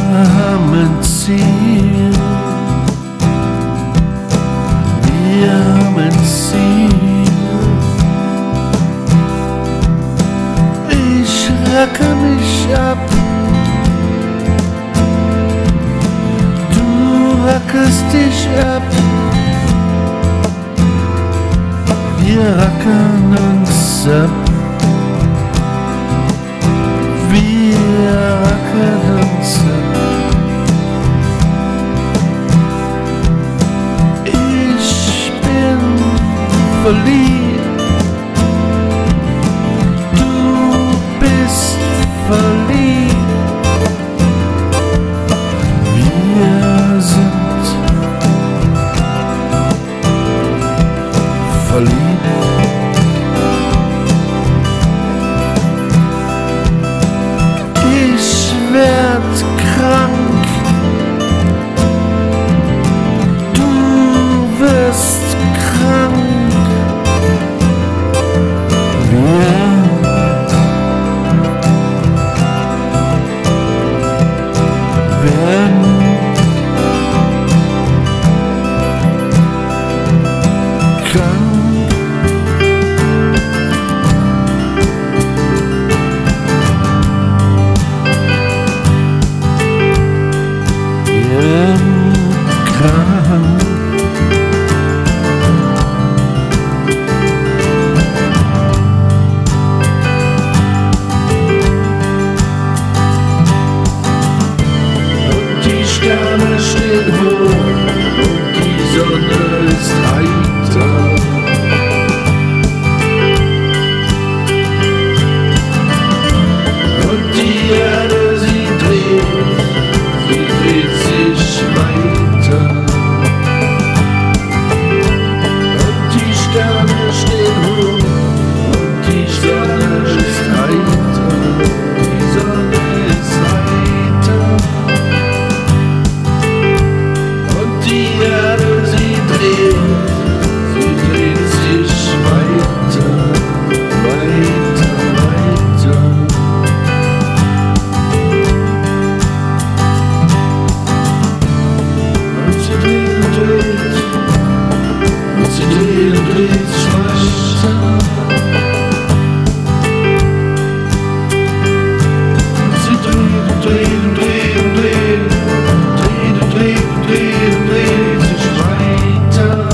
haben ein Ziel. Wir haben ein Ziel. Ich racke mich ab, du rackest dich ab. Wir rackern uns ab. Wir rackern uns ab. Ich bin verliebt, du bist verliebt. Wir sind verliebt. Ich werd krank, du wirst krank. Wir werden krank. Die Sterne stehen hoch und die Sonne ist heiter. Und die Erde, sie dreht sich weiter. Und die Sterne stehen hoch und die Sonne ist heiter. Die Sonne ist heiter. Und die Erde, sie dreht sich weiter, weiter, weiter. Und sie dreht sich weiter. Und sie dreht sich weiter.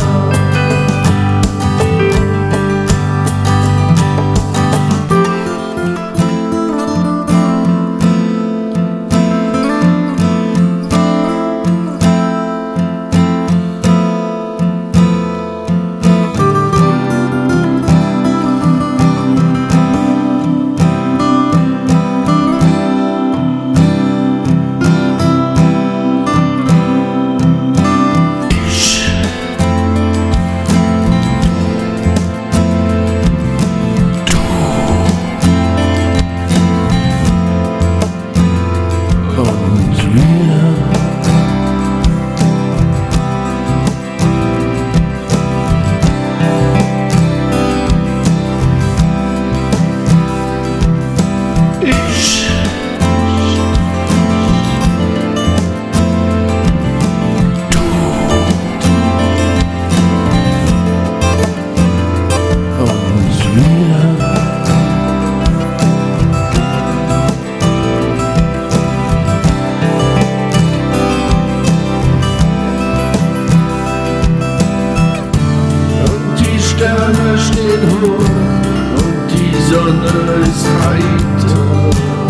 Sterne stehen hoch und die Sonne ist heiter.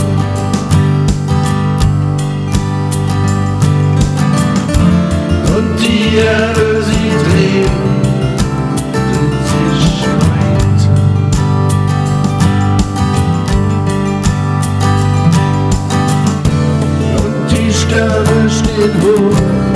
Und die Erde, sie dreht sich weiter. Und die Sterne stehen hoch